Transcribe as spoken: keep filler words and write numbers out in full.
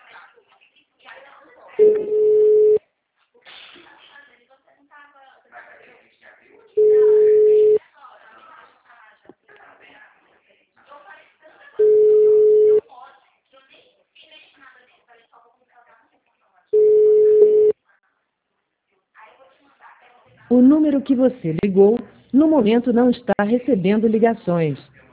O número que você ligou, no momento não está recebendo ligações.